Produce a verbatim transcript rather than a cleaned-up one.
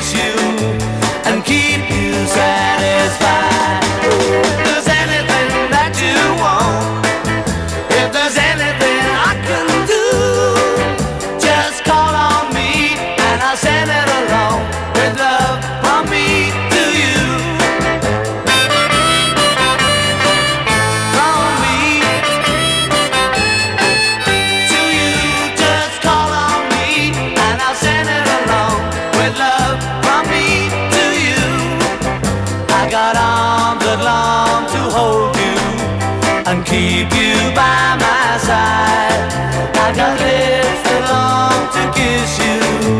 kiss you and keep you satisfied. If there's anything that you want, if there's anything I can do, just call on me and I'll send it along with love from me to you. From me to you, just call on me and I'll send it along with love from me to you. I got arms that long to hold you and keep you by my side. I got lips that long to kiss you